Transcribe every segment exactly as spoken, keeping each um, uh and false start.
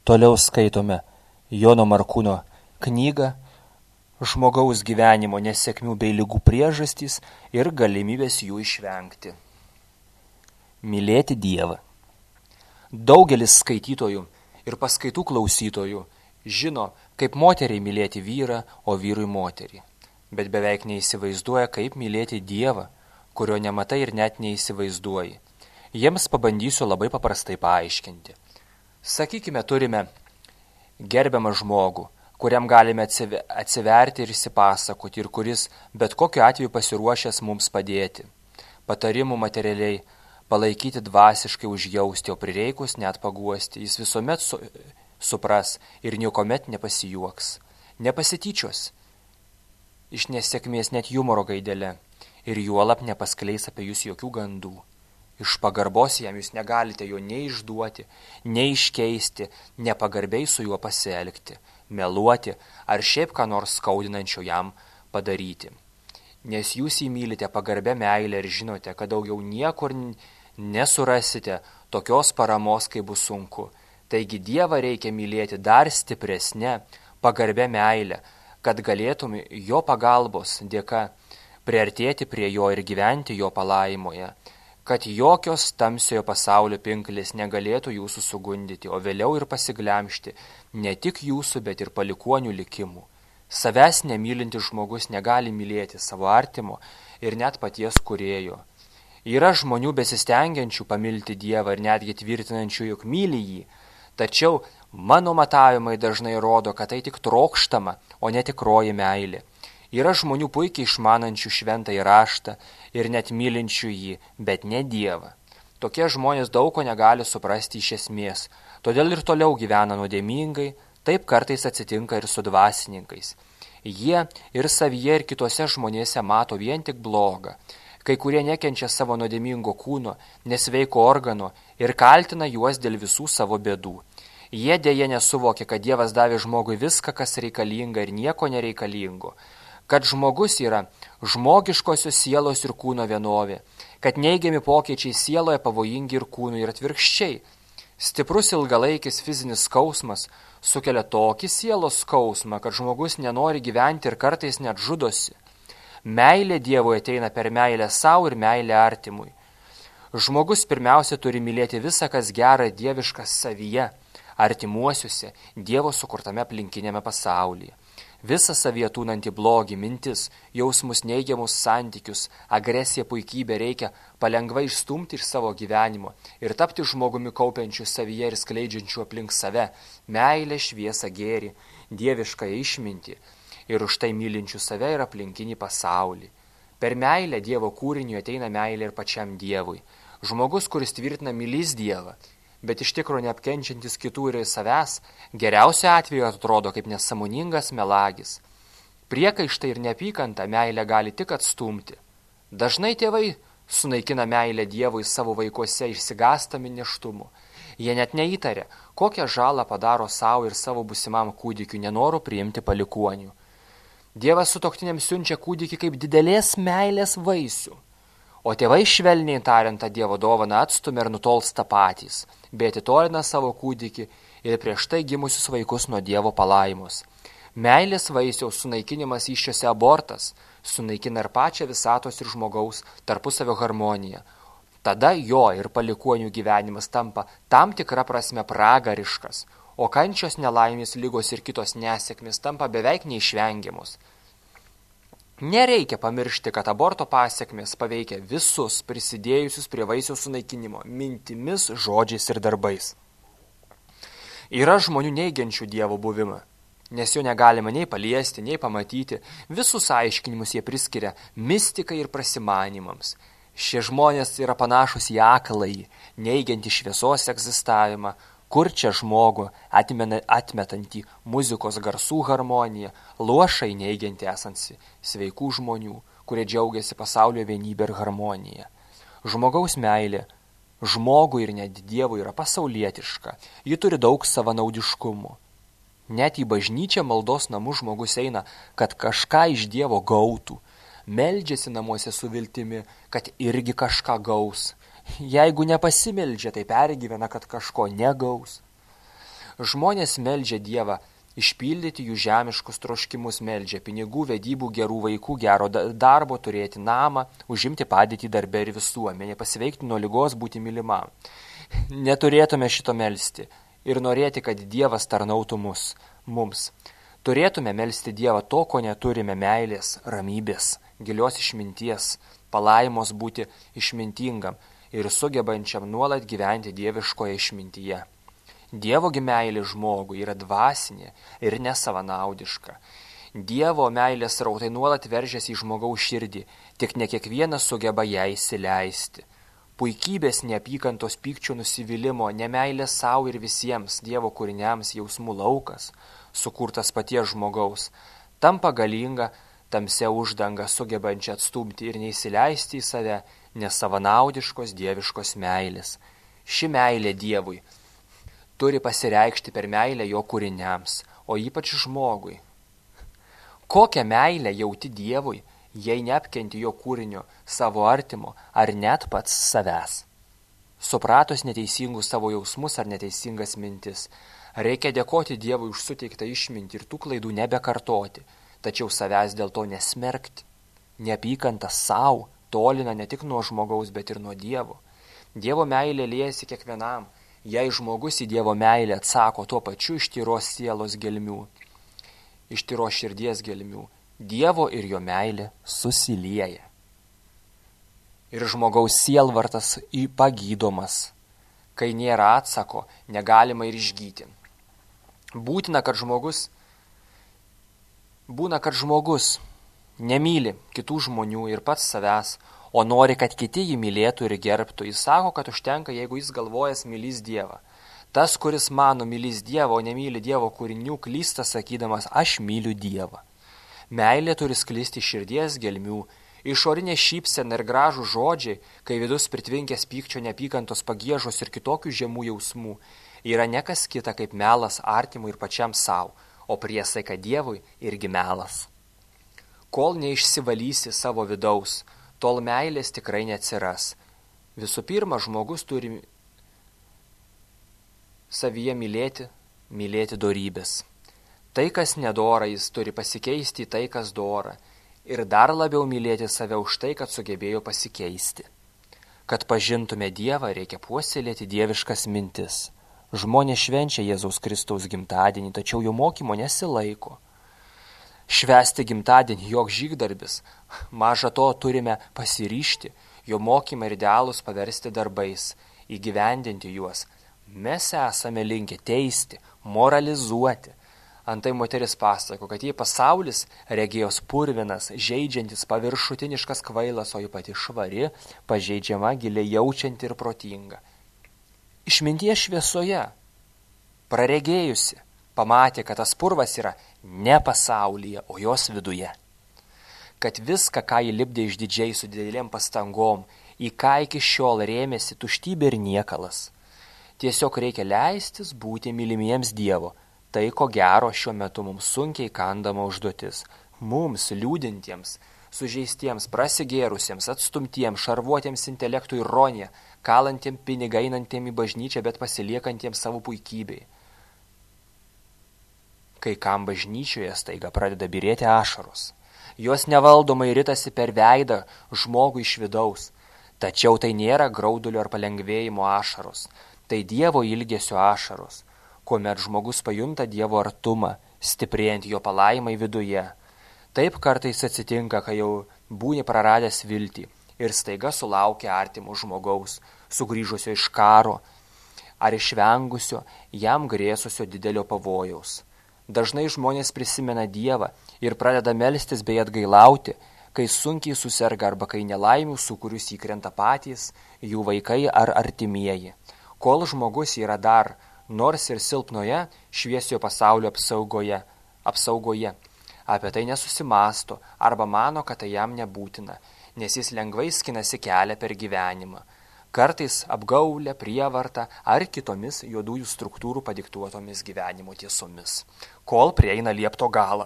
Toliau skaitome Jono Markūno knygą Žmogaus gyvenimo nesėkmių bei ligų priežastys ir galimybės jų išvengti. Mylėti Dievą. Daugelis skaitytojų ir paskaitų klausytojų žino, kaip moteriai mylėti vyrą, o vyrui moterį, bet beveik neįsivaizduoja, kaip mylėti Dievą, kurio nematai ir net neįsivaizduoji. Jiems pabandysiu labai paprastai paaiškinti. Sakykime, turime gerbiamą žmogų, kuriam galime atsiverti ir įsipasakoti ir kuris bet kokiu atveju pasiruošęs mums padėti. Patarimų materialiai, palaikyti dvasiškai, užjausti, o prireikus net paguosti. Jis visuomet su, supras ir niekuomet nepasijuoks. Nepasityčios iš nesėkmės net humoro gaidelė ir juolab nepaskleis apie jūs jokių gandų. Iš pagarbos jam jūs negalite jo nei išduoti, nei iškeisti, nepagarbiai su juo pasielgti, meluoti ar šiaip ką nors skaudinančio jam padaryti. Nes jūs jį mylite pagarbę meilę ir žinote, kad daugiau niekur nesurasite tokios paramos, kai bus sunku. Taigi Dievą reikia mylėti dar stipresnę pagarbę meilę, kad galėtum jo pagalbos dėka priartėti prie jo ir gyventi jo palaimoje, kad jokios tamsiojo pasaulio pinklės negalėtų jūsų sugundyti, o vėliau ir pasiglemšti ne tik jūsų, bet ir palikuonių likimų. Savęs nemylintis žmogus negali mylėti savo artimo ir net paties kūrėjo. Yra žmonių besistengiančių pamilti Dievą ir netgi tvirtinančių, jog myli jį, tačiau mano matavimai dažnai rodo, kad tai tik trokštama, o ne tikroji meilė. Yra žmonių puikiai išmanančių šventąjį raštą ir net mylinčių jį, bet ne Dievą. Tokie žmonės daug ko negali suprasti iš esmės, todėl ir toliau gyvena nuodėmingai, taip kartais atsitinka ir su dvasininkais. Jie ir savyje ir kitose žmonėse mato vien tik blogą. Kai kurie nekenčia savo nuodėmingo kūno, nesveiko organo ir kaltina juos dėl visų savo bėdų. Jie dėja nesuvokia, kad Dievas davė žmogui viską, kas reikalinga ir nieko nereikalingo. Kad žmogus yra žmogiškosios sielos ir kūno vienovė, kad neigiami pokyčiai sieloje pavojingi ir kūnui ir atvirkščiai. Stiprus ilgalaikis fizinis skausmas sukelia tokį sielos skausmą, kad žmogus nenori gyventi ir kartais net žudosi. Meilė Dievui ateina per meilę savo ir meilę artimui. Žmogus pirmiausia turi mylėti visą, kas gera dieviška savyje, artimuosiuose, Dievo sukurtame aplinkinėme pasaulyje. Visą savyje tūnantį blogį, mintis, jausmus, neigiamus santykius, agresiją, puikybę reikia palengvai išstumti iš savo gyvenimo ir tapti žmogumi kaupiančiu savyje ir skleidžiančiu aplink save meilę, šviesą, gėrį, dievišką išmintį ir už tai mylinčių save ir aplinkinį pasaulį. Per meilę Dievo kūriniui ateina meilė ir pačiam Dievui. Žmogus, kuris tvirtina mylys Dievą, bet iš tikro neapkenčiantis kitų ir savęs, geriausiu atveju atrodo kaip nesąmoningas melagis. Priekaištai ir neapykanta meilę gali tik atstumti. Dažnai tėvai sunaikina meilę Dievui savo vaikuose išsigąstami nėštumu. Jie net neįtaria, kokią žalą padaro savo ir savo būsimam kūdikiu nenoru priimti palikuonių. Dievas sutuoktiniams siunčia kūdikį kaip didelės meilės vaisių. O tėvai švelniai tariant tą Dievo dovaną atstumia ir nutolsta patys, bei atitolina savo kūdikį ir prieš tai gimusius vaikus nuo Dievo palaimos. Meilės vaisiaus sunaikinimas įsčiose abortas sunaikina ir pačią visatos ir žmogaus tarpusavio harmoniją. Tada jo ir palikuonių gyvenimas tampa tam tikra prasme pragariškas, o kančios, nelaimės, ligos ir kitos nesėkmės tampa beveik neišvengiamos. Nereikia pamiršti, kad aborto pasekmės paveikia visus prisidėjusius prie vaisiaus sunaikinimo mintimis, žodžiais ir darbais. Yra žmonių neigiančių Dievo buvimą, nes jo negalima nei paliesti, nei pamatyti. Visus aiškinimus jie priskiria mistikai ir prasimanimams. Šie žmonės yra panašus į akląjį, neigiantį šviesos egzistavimą, kurčią žmogų, atmetantį muzikos garsų harmoniją, luošai neigiantį esantį sveikų žmonių, kurie džiaugiasi pasaulio vienybę ir harmoniją. Žmogaus meilė žmogui ir net Dievui yra pasaulietiška, ji turi daug savanaudiškumų. Net į bažnyčią maldos namų žmogus eina, kad kažką iš Dievo gautų, meldžiasi namuose su viltimi, kad irgi kažką gaus. Jeigu nepasimeldžia, tai pergyvena, kad kažko negaus. Žmonės meldžia Dievą, išpildyti jų žemiškus troškimus meldžia, pinigų, vedybų, gerų vaikų, gero darbo, turėti namą, užimti padėtį darbe ir visuomenė, pasiveikti nuo ligos, būti mylimam. Neturėtume šito melsti ir norėti, kad Dievas tarnautų mus, mums. Turėtume melsti Dievą to, ko neturime, meilės, ramybės, gilios išminties, palaimos būti išmintingam ir sugebančiam nuolat gyventi dieviškoje išmintyje. Dievogi meilė žmogui yra dvasinė ir nesavanaudiška. Dievo meilės rautai nuolat veržiasi į žmogaus širdį, tik ne kiekvienas sugeba ją įsileisti. Puikybės, neapykantos, pykčio, nusivylimo, nemeilės savo ir visiems Dievo kūriniams jausmų laukas, sukurtas paties žmogaus, tampa galinga, tamsia uždanga sugebančia atstumti ir neįsileisti į save nesavanaudiškos dieviškos meilės. Ši meilė Dievui turi pasireikšti per meilę jo kūriniams, o ypač žmogui. Kokią meilę jauti Dievui, jei neapkenti jo kūrinio, savo artimo ar net pats savęs? Supratus neteisingus savo jausmus ar neteisingas mintis, reikia dėkoti Dievui už suteiktą išmintį ir tų klaidų nebekartoti, tačiau savęs dėl to nesmerkti. Neapykanta savo tolina ne tik nuo žmogaus, bet ir nuo Dievo. Dievo meilė liejasi kiekvienam, jei žmogus į Dievo meilę atsako tuo pačiu iš tyros sielos gelmių, iš tyros širdies gelmių, Dievo ir jo meilė susilieja. Ir žmogaus sielvartas pagydomas. Kai nėra atsako, negalima ir išgyti. Būtina, kad žmogus, būna, kad žmogus nemyli kitų žmonių ir pats savęs, o nori, kad kiti jį mylėtų ir gerbtų. Jis sako, kad užtenka, jeigu jis galvojas mylys Dievą. Tas, kuris mano mylys Dievą, o nemyli Dievo kūrinių, klysta sakydamas, aš myliu Dievą. Meilė turi sklisti širdies gelmių, išorinė šypsena ir gražų žodžiai, kai vidus pritvinkęs pykčio, neapykantos, pagiežos ir kitokių žemų jausmų, yra nekas kita kaip melas artimui ir pačiam savo, o priesaika Dievui irgi melas. Kol neišsivalysi savo vidaus, tol meilės tikrai neatsiras. Visų pirma, žmogus turi savyje mylėti, mylėti dorybės. Tai, kas nedora, jis turi pasikeisti į tai, kas dora, ir dar labiau mylėti save už tai, kad sugebėjo pasikeisti. Kad pažintume Dievą, reikia puoselėti dieviškas mintis. Žmonės švenčia Jėzaus Kristaus gimtadienį, tačiau jo mokymo nesilaiko. Švęsti gimtadienį joks žygdarbis, maža to turime pasiryžti, jo mokymą ir idealus paversti darbais, įgyvendinti juos. Mes esame linkę teisti, moralizuoti. Antai moteris pasako, kad jei pasaulis regėjos purvinas, žeidžiantis, paviršutiniškas kvailas, o ji pati švari, pažeidžiama, giliai jaučianti ir protinga. Išminties šviesoje, praregėjusi, pamatė, kad tas purvas yra ne pasaulyje, o jos viduje. Kad viską, ką jį lipdė išdidžiai su didelėm pastangom, į ką iki šiol rėmėsi tuštybė ir niekalas. Tiesiog reikia leistis būti mylimiems Dievo. Tai, ko gero šiuo metu mums sunkiai kandama užduotis. Mums, liūdintiems, sužeistiems, prasigėrusiems, atstumtiems, šarvuotiems intelektų ironiją, kalantiems pinigą einantiems į bažnyčią, bet pasiliekantiems savo puikybei. Kai kam bažnyčioje staiga pradeda byrėti ašaros. Jos nevaldomai ritasi per veidą žmogui iš vidaus. Tačiau tai nėra graudulio ar palengvėjimo ašaros. Tai Dievo ilgesio ašaros, kuomet žmogus pajunta Dievo artumą, stiprėjant jo palaimai viduje. Taip kartais atsitinka, kai jau būni praradęs viltį ir staiga sulaukia artimo žmogaus, sugrįžusio iš karo ar išvengusio jam grėsusio didelio pavojaus. Dažnai žmonės prisimena Dievą ir pradeda melstis bei atgailauti, kai sunkiai suserga arba kai nelaimių sūkurius įkrenta patys, jų vaikai ar artimieji. Kol žmogus yra dar, nors ir silpnoje, šviesiojo pasaulio apsaugoje, apsaugoje, apie tai nesusimasto arba mano, kad tai jam nebūtina, nes jis lengvai skinasi kelią per gyvenimą. Kartais apgaulę, prievartą ar kitomis juodųjų struktūrų padiktuotomis gyvenimo tiesomis, kol prieina liepto galą.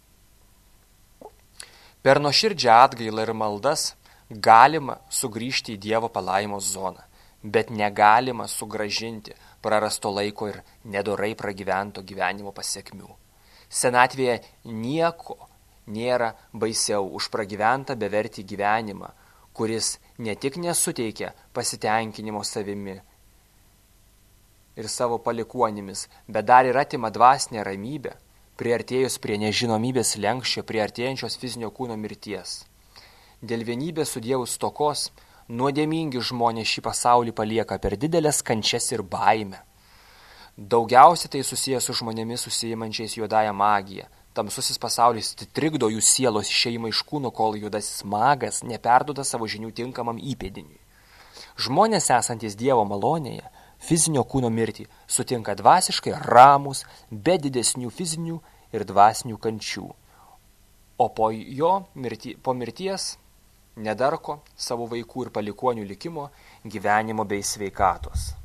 Per nuoširdžią atgailą ir maldas galima sugrįžti į Dievo palaimos zoną, bet negalima sugražinti prarasto laiko ir nedorai pragyvento gyvenimo pasiekmių. Senatvėje nieko nėra baisiau už pragyventą bevertį gyvenimą, kuris ne tik nesuteikia pasitenkinimo savimi ir savo palikuonimis, bet dar ir atima dvasinę ramybę, priartėjus prie nežinomybės lenkščio, priartėjančios fizinio kūno mirties. Dėl vienybės su Dievu stokos nuodėmingi žmonės šį pasaulį palieka per didelės kančias ir baimę. Daugiausiai tai susijęs su žmonėmis susiimančiais juodąją magiją. Tamsusis pasaulis trikdo jų sielos išėjimą iš kūno, kol juodasis magas neperduoda savo žinių tinkamam įpėdiniui. Žmonės esantys Dievo malonėje fizinio kūno mirtį sutinka dvasiškai ramus, be didesnių fizinių ir dvasinių kančių. O po jo mirti, po mirties nedarko savo vaikų ir palikuonių likimo, gyvenimo bei sveikatos.